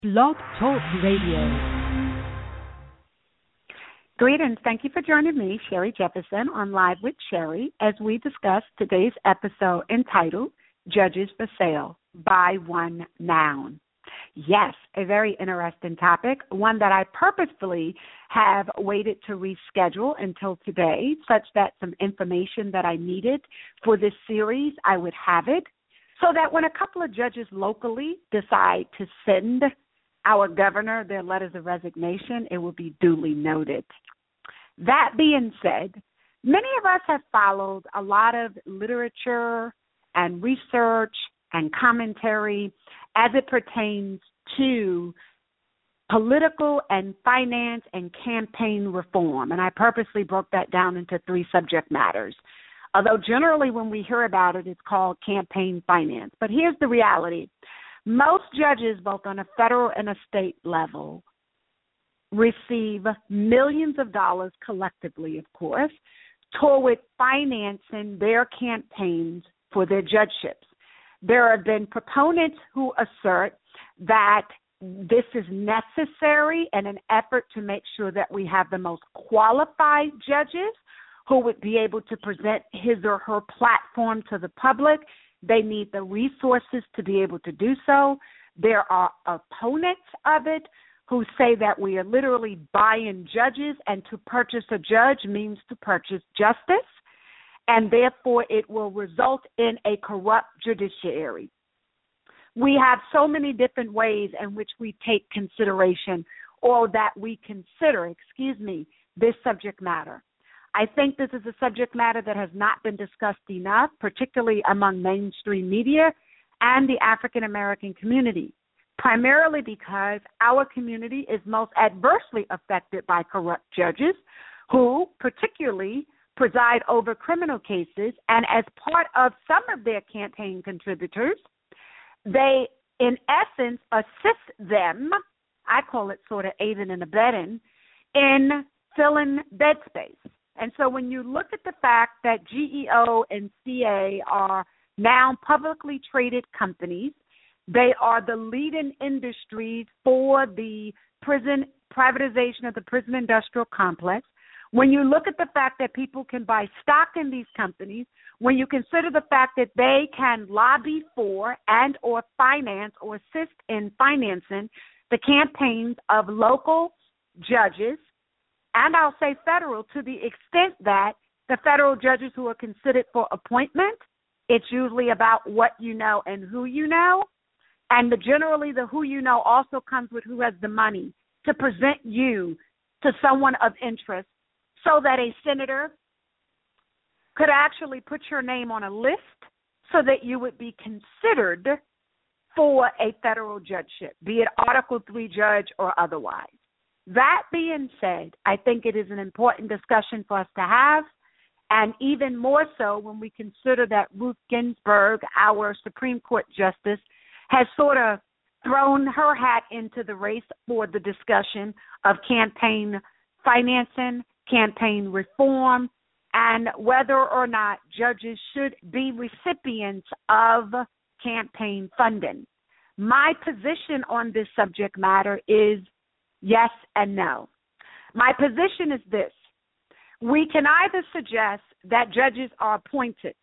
Blog Talk Radio. Greetings. Thank you for joining me, Sherry Jefferson, on Live with Sherry, as we discuss today's episode entitled Judges for Sale by One Noun. Yes, a very interesting topic, one that I purposefully have waited to reschedule until today, such that some information that I needed for this series, I would have it, so that when a couple of judges locally decide to send our governor their letters of resignation, it will be duly noted. That being said, many of us have followed a lot of literature and research and commentary as it pertains to political and finance and campaign reform. And I purposely broke that down into three subject matters. Although generally when we hear about it, it's called campaign finance. But here's the reality. Most judges, both on a federal and a state level, receive millions of dollars collectively, of course, toward financing their campaigns for their judgeships. There have been proponents who assert that this is necessary in an effort to make sure that we have the most qualified judges who would be able to present his or her platform to the public. They need the resources to be able to do so. There are opponents of it who say that we are literally buying judges, and to purchase a judge means to purchase justice, and therefore it will result in a corrupt judiciary. We have so many different ways in which we take consideration, or that we consider, this subject matter. I think this is a subject matter that has not been discussed enough, particularly among mainstream media and the African American community, primarily because our community is most adversely affected by corrupt judges who particularly preside over criminal cases, and as part of some of their campaign contributors, they, in essence, assist them, I call it sort of aiding and abetting, in filling bed space. And so when you look at the fact that GEO and CA are now publicly traded companies, they are the leading industries for the prison privatization of the prison industrial complex. When you look at the fact that people can buy stock in these companies, when you consider the fact that they can lobby for and or finance or assist in financing the campaigns of local judges, and I'll say federal, to the extent that the federal judges who are considered for appointment, it's usually about what you know and who you know. And generally the who you know also comes with who has the money to present you to someone of interest, so that a senator could actually put your name on a list so that you would be considered for a federal judgeship, be it Article III judge or otherwise. That being said, I think it is an important discussion for us to have, and even more so when we consider that Ruth Ginsburg, our Supreme Court Justice, has sort of thrown her hat into the race for the discussion of campaign financing, campaign reform, and whether or not judges should be recipients of campaign funding. My position on this subject matter is yes and no. My position is this. We can either suggest that judges are appointed,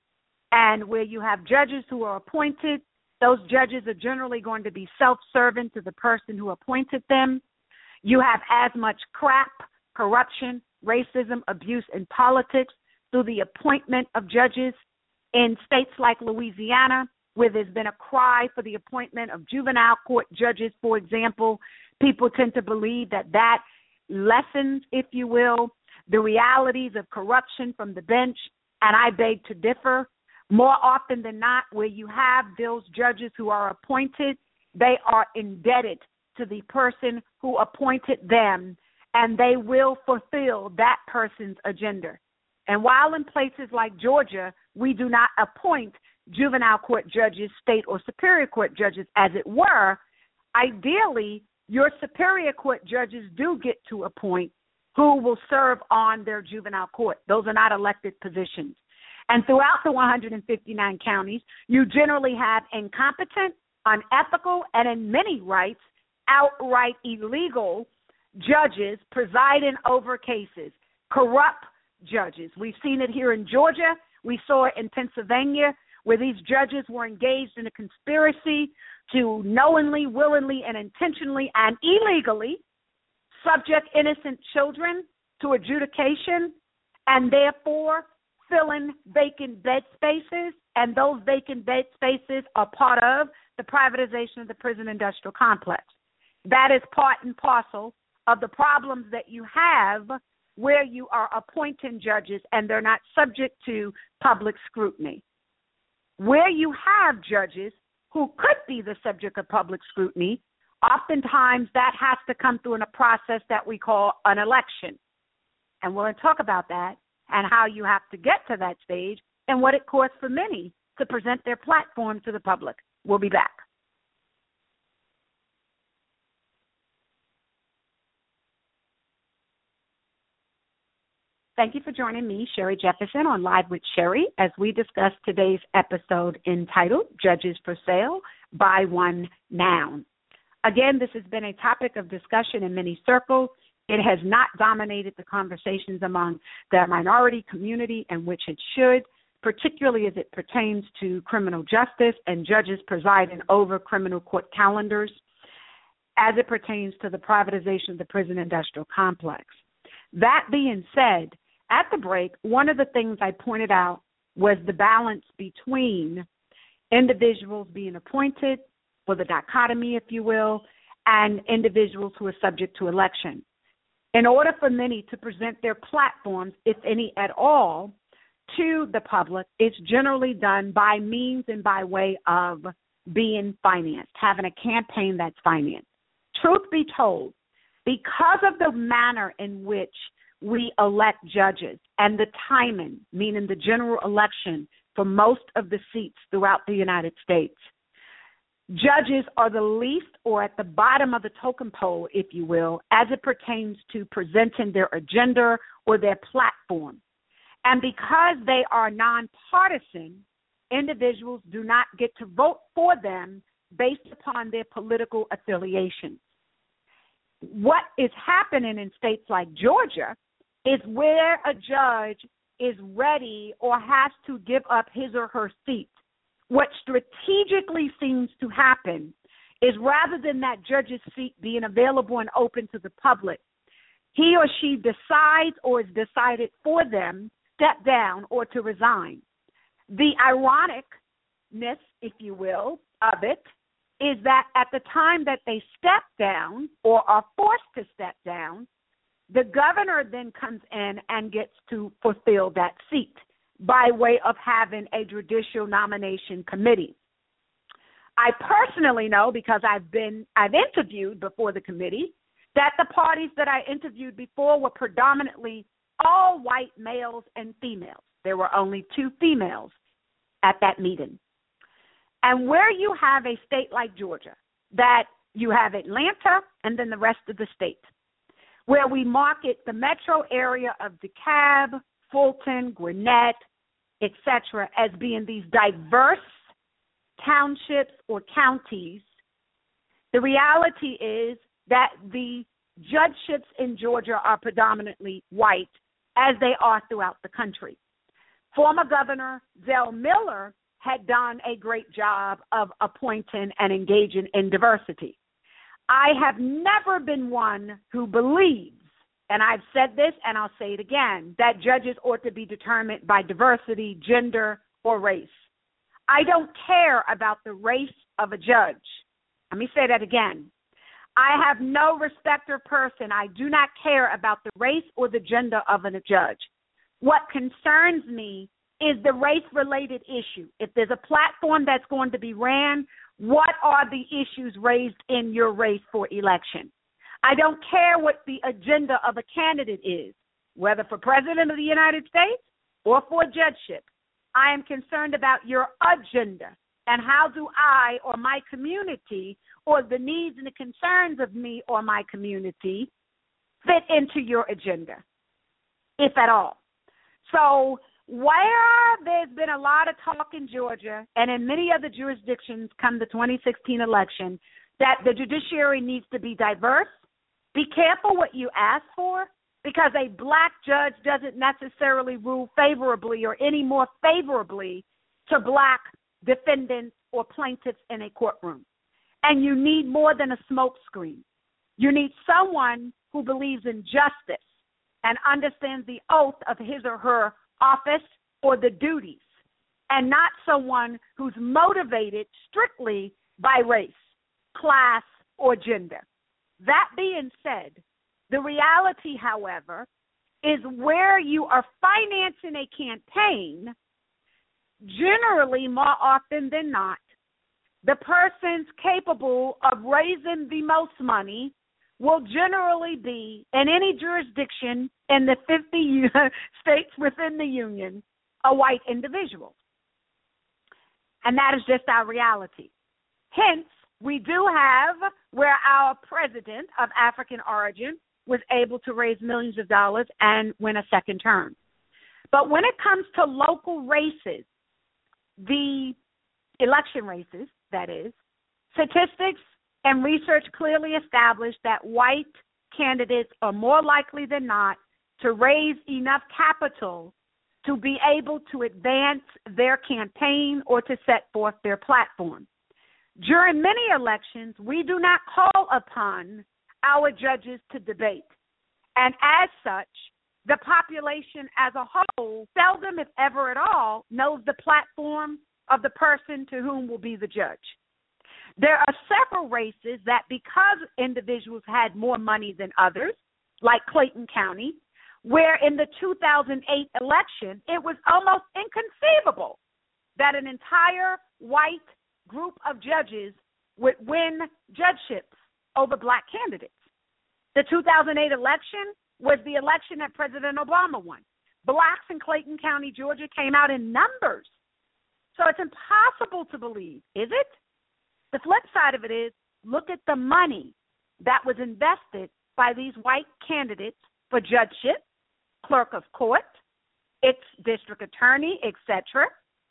and where you have judges who are appointed, those judges are generally going to be self-serving to the person who appointed them. You have as much crap, corruption, racism, abuse in politics through the appointment of judges in states like Louisiana, where there's been a cry for the appointment of juvenile court judges, for example. People tend to believe that that lessens, if you will, the realities of corruption from the bench, and I beg to differ. More often than not, where you have those judges who are appointed, they are indebted to the person who appointed them, and they will fulfill that person's agenda. And while in places like Georgia, we do not appoint juvenile court judges, state or superior court judges, as it were, ideally, your superior court judges do get to appoint who will serve on their juvenile court. Those are not elected positions. And throughout the 159 counties, you generally have incompetent, unethical, and in many rights, outright illegal judges presiding over cases, corrupt judges. We've seen it here in Georgia. We saw it in Pennsylvania, where these judges were engaged in a conspiracy to knowingly, willingly, and intentionally and illegally subject innocent children to adjudication and therefore filling vacant bed spaces, and those vacant bed spaces are part of the privatization of the prison industrial complex. That is part and parcel of the problems that you have where you are appointing judges and they're not subject to public scrutiny. Where you have judges who could be the subject of public scrutiny, oftentimes that has to come through in a process that we call an election. And we'll talk about that and how you have to get to that stage and what it costs for many to present their platform to the public. We'll be back. Thank you for joining me, Sherry Jefferson, on Live with Sherry, as we discuss today's episode entitled Judges for Sale by One Noun. Again, this has been a topic of discussion in many circles. It has not dominated the conversations among the minority community, in which it should, particularly as it pertains to criminal justice and judges presiding over criminal court calendars, as it pertains to the privatization of the prison industrial complex. That being said, at the break, one of the things I pointed out was the balance between individuals being appointed, or the dichotomy, if you will, and individuals who are subject to election. In order for many to present their platforms, if any at all, to the public, it's generally done by means and by way of being financed, having a campaign that's financed. Truth be told, because of the manner in which we elect judges and the timing, meaning the general election for most of the seats throughout the United States, judges are the least, or at the bottom of the totem pole, if you will, as it pertains to presenting their agenda or their platform. And because they are nonpartisan, individuals do not get to vote for them based upon their political affiliations. What is happening in states like Georgia is where a judge is ready or has to give up his or her seat. What strategically seems to happen is, rather than that judge's seat being available and open to the public, he or she decides or is decided for them step down or to resign. The ironicness, if you will, of it is that at the time that they step down or are forced to step down, the governor then comes in and gets to fulfill that seat by way of having a judicial nomination committee. I personally know, because I've interviewed before the committee, that the parties that I interviewed before were predominantly all white males and females. There were only 2 females at that meeting. And where you have a state like Georgia, that you have Atlanta and then the rest of the state, where we market the metro area of DeKalb, Fulton, Gwinnett, etc., as being these diverse townships or counties, the reality is that the judgeships in Georgia are predominantly white, as they are throughout the country. Former Governor Zell Miller had done a great job of appointing and engaging in diversity. I have never been one who believes, and I've said this and I'll say it again, that judges ought to be determined by diversity, gender, or race. I don't care about the race of a judge. Let me say that again. I have no respect or person. I do not care about the race or the gender of a judge. What concerns me is the race-related issue. If there's a platform that's going to be ran, what are the issues raised in your race for election? I don't care what the agenda of a candidate is, whether for president of the United States or for judgeship. I am concerned about your agenda and how do I or my community or the needs and the concerns of me or my community fit into your agenda, if at all. So where there's been a lot of talk in Georgia and in many other jurisdictions come the 2016 election, that the judiciary needs to be diverse. Be careful what you ask for, because a black judge doesn't necessarily rule favorably or any more favorably to black defendants or plaintiffs in a courtroom. And you need more than a smokescreen. You need someone who believes in justice and understands the oath of his or her office or the duties, and not someone who's motivated strictly by race, class, or gender. That being said, the reality, however, is where you are financing a campaign, generally, more often than not, the persons capable of raising the most money will generally be, in any jurisdiction in the 50 states within the union, a white individual. And that is just our reality. Hence, we do have where our president of African origin was able to raise millions of dollars and win a second term. But when it comes to local races, the election races, that is, statistics and research clearly establish that white candidates are more likely than not to raise enough capital to be able to advance their campaign or to set forth their platform. During many elections, we do not call upon our judges to debate. And as such, the population as a whole seldom, if ever at all, knows the platform of the person to whom will be the judge. There are several races that, because individuals had more money than others, like Clayton County, where in the 2008 election, it was almost inconceivable that an entire white group of judges would win judgeships over black candidates. The 2008 election was the election that President Obama won. Blacks in Clayton County, Georgia, came out in numbers. So it's impossible to believe, is it? The flip side of it is, look at the money that was invested by these white candidates for judgeship, clerk of court, its district attorney, etc.,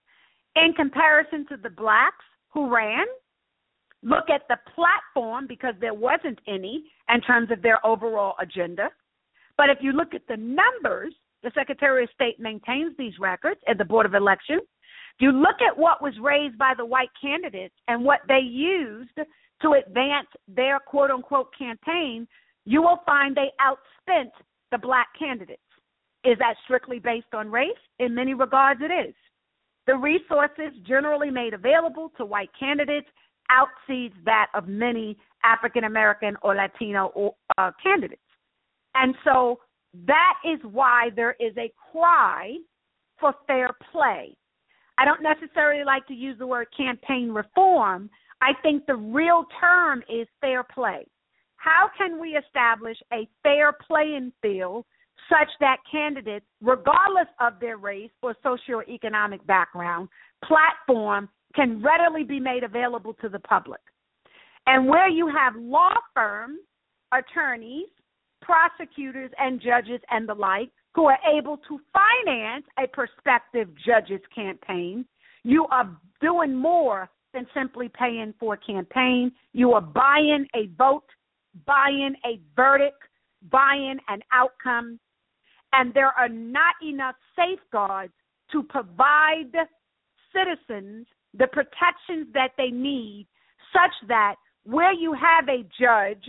in comparison to the blacks who ran. Look at the platform, because there wasn't any in terms of their overall agenda. But if you look at the numbers, the Secretary of State maintains these records at the Board of Elections. If you look at what was raised by the white candidates and what they used to advance their quote-unquote campaign, you will find they outspent the black candidates. Is that strictly based on race? In many regards, it is. The resources generally made available to white candidates outseeds that of many African-American or Latino candidates. And so that is why there is a cry for fair play. I don't necessarily like to use the word campaign reform. I think the real term is fair play. How can we establish a fair playing field such that candidates, regardless of their race or socioeconomic background, platform, can readily be made available to the public? And where you have law firms, attorneys, prosecutors, and judges and the like who are able to finance a prospective judge's campaign, you are doing more than simply paying for a campaign. You are buying a vote, buying a verdict, buying an outcome, and there are not enough safeguards to provide citizens the protections that they need, such that where you have a judge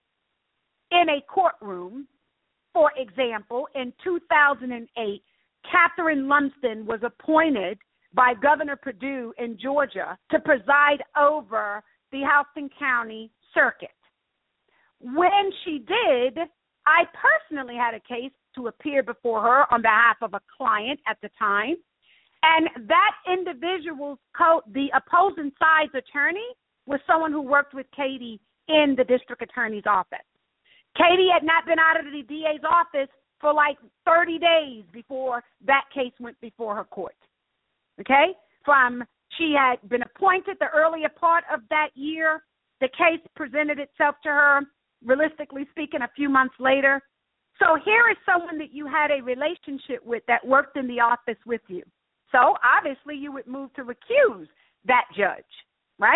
in a courtroom, for example, in 2008, Catherine Lumsden was appointed by Governor Perdue in Georgia to preside over the Houston County Circuit. When she did, I personally had a case to appear before her on behalf of a client at the time, and that individual's the opposing side's attorney was someone who worked with Katie in the district attorney's office. Katie had not been out of the DA's office for like 30 days before that case went before her court. Okay? She had been appointed the earlier part of that year. The case presented itself to her, realistically speaking, a few months later. So here is someone that you had a relationship with that worked in the office with you. So obviously you would move to recuse that judge, right?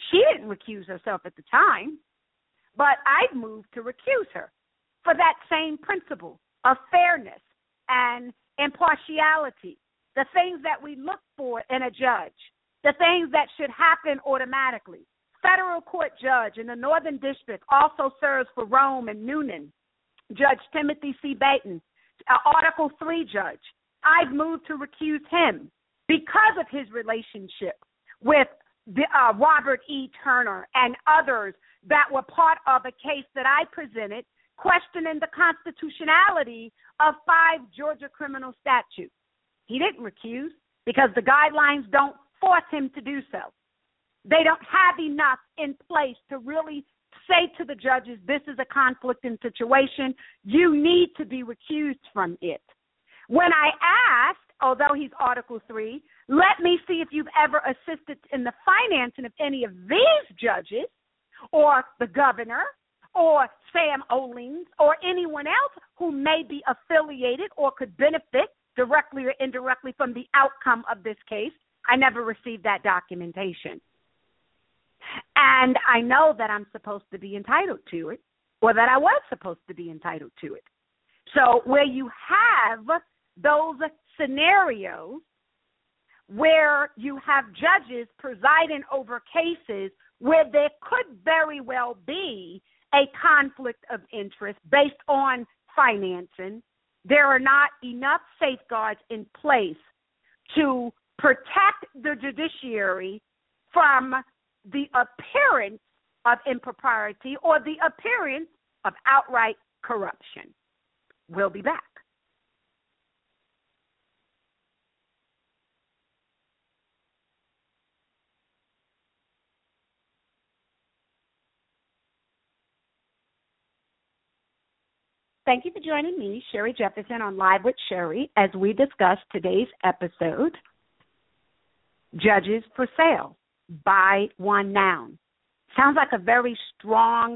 She didn't recuse herself at the time, but I've moved to recuse her for that same principle of fairness and impartiality, the things that we look for in a judge, the things that should happen automatically. Federal court judge in the Northern District also serves for Rome and Noonan, Judge Timothy C. Baton, Article 3 judge. I've moved to recuse him because of his relationship with Robert E. Turner and others that were part of a case that I presented questioning the constitutionality of 5 Georgia criminal statutes. He didn't recuse because the guidelines don't force him to do so. They don't have enough in place to really say to the judges, this is a conflicting situation. You need to be recused from it. When I asked, although he's Article 3, let me see if you've ever assisted in the financing of any of these judges or the governor or Sam Olings or anyone else who may be affiliated or could benefit directly or indirectly from the outcome of this case. I never received that documentation. And I know that I'm supposed to be entitled to it, or that I was supposed to be entitled to it. So where you have those scenarios where you have judges presiding over cases where there could very well be a conflict of interest based on financing, there are not enough safeguards in place to protect the judiciary from the appearance of impropriety or the appearance of outright corruption. We'll be back. Thank you for joining me, Sherry Jefferson, on Live with Sherry, as we discuss today's episode, Judges for Sale, by one noun. Sounds like a very strong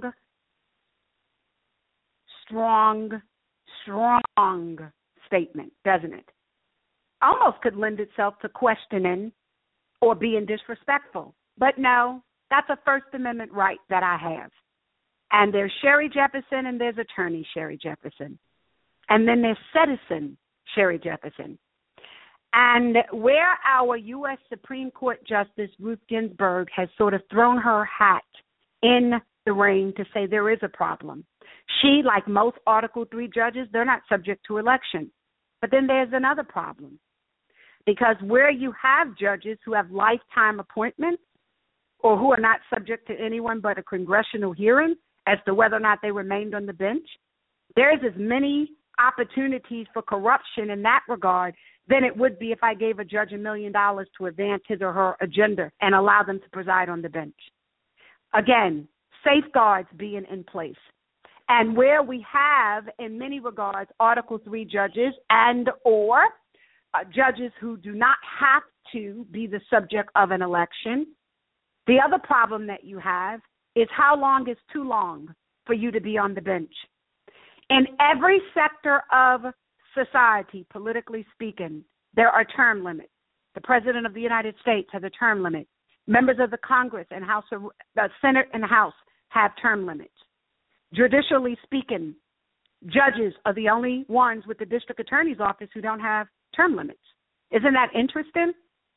statement, doesn't it? Almost could lend itself to questioning or being disrespectful. But no, that's a First Amendment right that I have. And there's Sherry Jefferson and there's Attorney Sherry Jefferson. And then there's Citizen Sherry Jefferson. And where our U.S. Supreme Court Justice Ruth Ginsburg has sort of thrown her hat in the ring to say there is a problem. She, like most Article 3 judges, they're not subject to election. But then there's another problem. Because where you have judges who have lifetime appointments or who are not subject to anyone but a congressional hearing as to whether or not they remained on the bench, there's as many opportunities for corruption in that regard than it would be if I gave a judge $1 million to advance his or her agenda and allow them to preside on the bench. Again, safeguards being in place. And where we have, in many regards, Article 3 judges and or judges who do not have to be the subject of an election, the other problem that you have is how long is too long for you to be on the bench. In every sector of society, politically speaking, there are term limits. The President of the United States has a term limit. Members of the Congress and House of the Senate and House have term limits. Judicially speaking, judges are the only ones with the district attorney's office who don't have term limits. Isn't that interesting?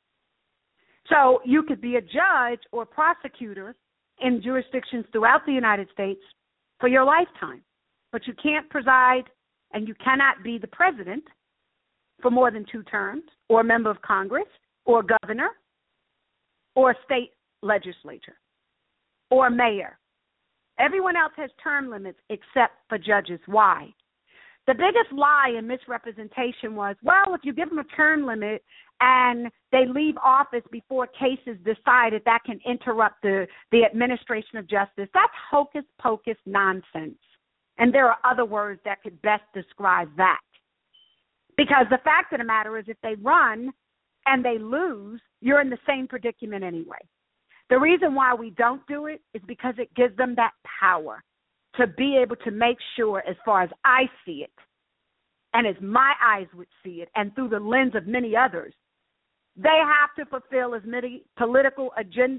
So you could be a judge or prosecutor in jurisdictions throughout the United States for your lifetime, but you can't preside and you cannot be the president for more than 2 terms, or a member of Congress, or governor, or a state legislature, or mayor. Everyone else has term limits except for judges. Why? The biggest lie and misrepresentation was, well, if you give them a term limit and they leave office before case is decided, that can interrupt the administration of justice. That's hocus pocus nonsense. And there are other words that could best describe that. Because the fact of the matter is if they run and they lose, you're in the same predicament anyway. The reason why we don't do it is because it gives them that power to be able to make sure, as far as I see it, and as my eyes would see it, and through the lens of many others, they have to fulfill as many political agendas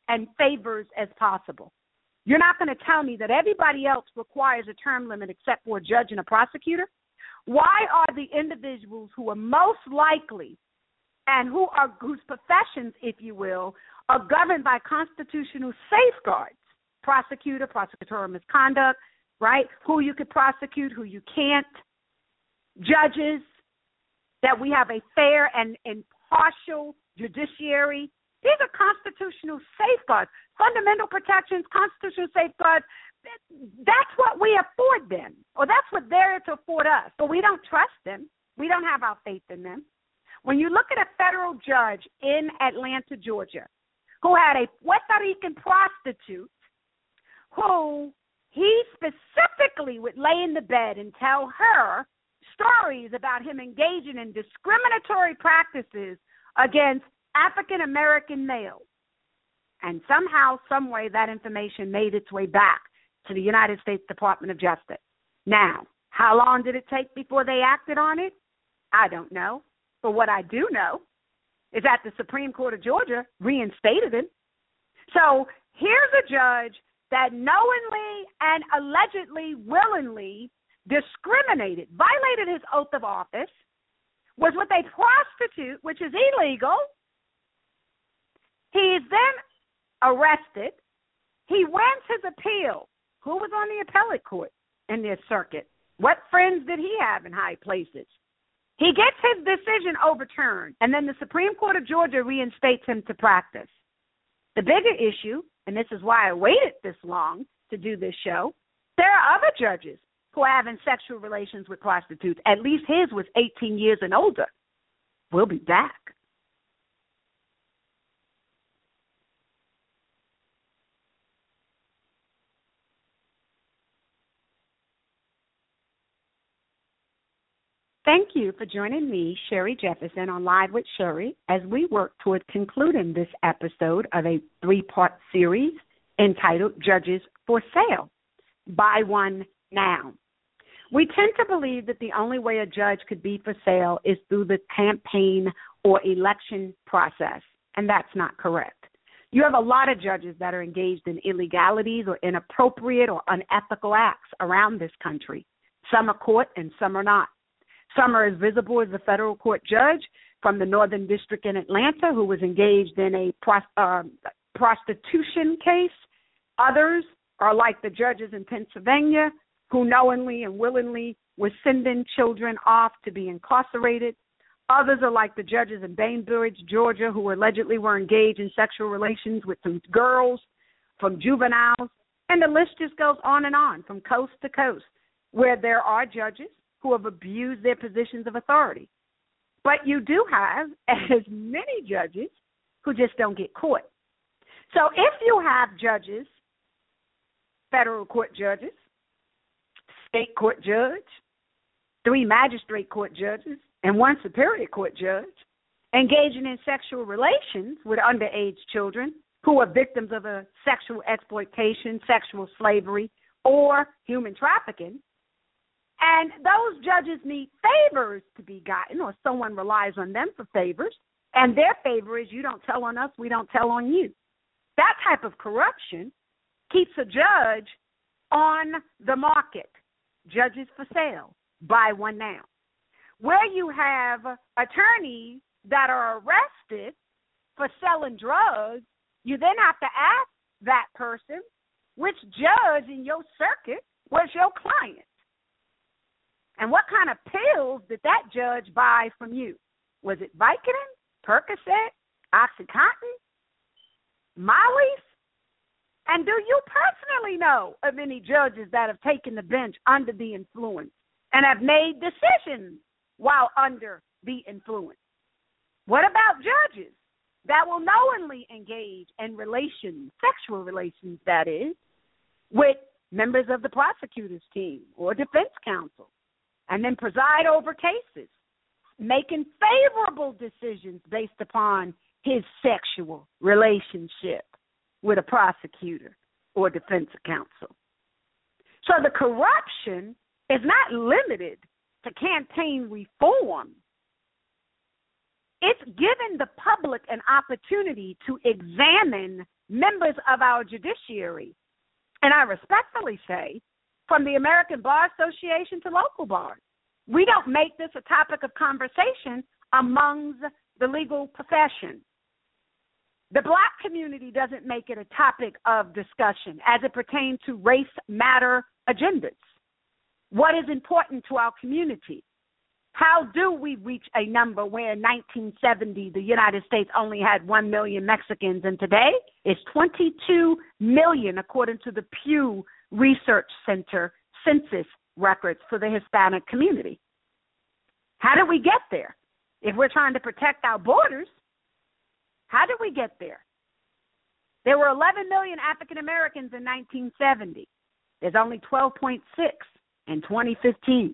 and favors as possible. You're not going to tell me that everybody else requires a term limit except for a judge and a prosecutor? Why are the individuals who are most likely and whose professions, if you will, are governed by constitutional safeguards, prosecutor, prosecutorial misconduct, right, who you could prosecute, who you can't, judges, that we have a fair and impartial judiciary? These are constitutional safeguards, fundamental protections, constitutional safeguards. That's what we afford them, or that's what they're to afford us. But we don't trust them. We don't have our faith in them. When you look at a federal judge in Atlanta, Georgia, who had a Puerto Rican prostitute who he specifically would lay in the bed and tell her stories about him engaging in discriminatory practices against African-American males. And somehow, some way, that information made its way back to the United States Department of Justice. Now, how long did it take before they acted on it? I don't know. But what I do know is that the Supreme Court of Georgia reinstated him. So here's a judge that knowingly and allegedly, willingly discriminated, violated his oath of office, was with a prostitute, which is illegal. He is then arrested. He wins his appeal. Who was on the appellate court in this circuit? What friends did he have in high places? He gets his decision overturned, and then the Supreme Court of Georgia reinstates him to practice. The bigger issue, and this is why I waited this long to do this show, there are other judges who are having sexual relations with prostitutes. At least his was 18 years and older. We'll be back. Thank you for joining me, Sherry Jefferson, on Live with Sherry, as we work toward concluding this episode of a 3-part series entitled Judges for Sale. Buy one now. We tend to believe that the only way a judge could be for sale is through the campaign or election process, and that's not correct. You have a lot of judges that are engaged in illegalities or inappropriate or unethical acts around this country. Some are caught and some are not. Some are as visible as the federal court judge from the Northern District in Atlanta who was engaged in a prostitution case. Others are like the judges in Pennsylvania who knowingly and willingly were sending children off to be incarcerated. Others are like the judges in Bainbridge, Georgia, who allegedly were engaged in sexual relations with some girls from juveniles. And the list just goes on and on from coast to coast, where there are judges who have abused their positions of authority. But you do have as many judges who just don't get caught. So if you have judges, federal court judges, state court judge, 3 magistrate court judges, and 1 superior court judge engaging in sexual relations with underage children who are victims of a sexual exploitation, sexual slavery, or human trafficking, and those judges need favors to be gotten, or someone relies on them for favors, and their favor is you don't tell on us, we don't tell on you. That type of corruption keeps a judge on the market. Judges for sale. Buy one now. Where you have attorneys that are arrested for selling drugs, you then have to ask that person which judge in your circuit was your client. And what kind of pills did that judge buy from you? Was it Vicodin, Percocet, OxyContin, Molly's? And do you personally know of any judges that have taken the bench under the influence and have made decisions while under the influence? What about judges that will knowingly engage in relations, sexual relations that is, with members of the prosecutor's team or defense counsel, and then preside over cases, making favorable decisions based upon his sexual relationship with a prosecutor or defense counsel? So the corruption is not limited to campaign reform. It's given the public an opportunity to examine members of our judiciary, and I respectfully say, from the American Bar Association to local bars. We don't make this a topic of conversation amongst the legal profession. The black community doesn't make it a topic of discussion as it pertains to race matter agendas. What is important to our community? How do we reach a number where in 1970 the United States only had 1 million Mexicans, and today it's 22 million according to the Pew Research Center census records for the Hispanic community? How did we get there? If we're trying to protect our borders, how did we get there? There were 11 million African Americans in 1970. There's only 12.6 in 2015.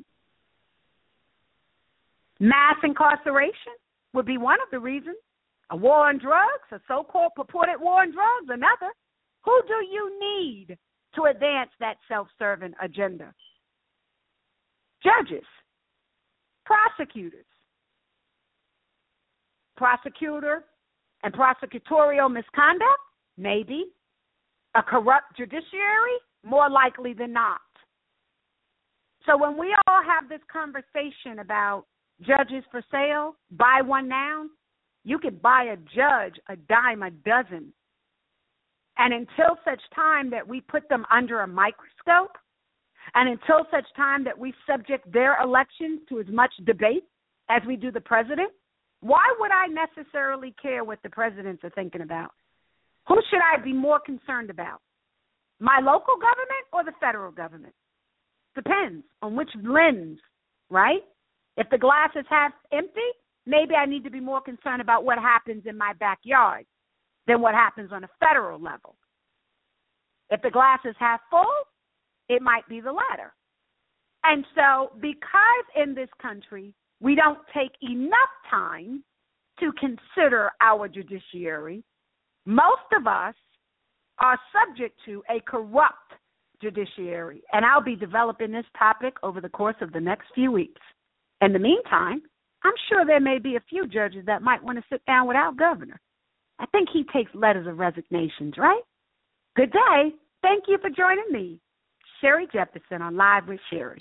Mass incarceration would be one of the reasons. A war on drugs, a so-called purported war on drugs, another. Who do you need to advance that self-serving agenda? Judges, prosecutors, prosecutor and prosecutorial misconduct, maybe. A corrupt judiciary, more likely than not. So when we all have this conversation about judges for sale, buy one now, you could buy a judge a dime a dozen. And until such time that we put them under a microscope, and until such time that we subject their elections to as much debate as we do the president, why would I necessarily care what the presidents are thinking about? Who should I be more concerned about? My local government or the federal government? Depends on which lens, right? If the glass is half empty, maybe I need to be more concerned about what happens in my backyard than what happens on a federal level. If the glass is half full, it might be the latter. And so because in this country we don't take enough time to consider our judiciary, most of us are subject to a corrupt judiciary. And I'll be developing this topic over the course of the next few weeks. In the meantime, I'm sure there may be a few judges that might want to sit down with our governor. I think he takes letters of resignations, right? Good day. Thank you for joining me, Sherry Jefferson, on Live with Sherry.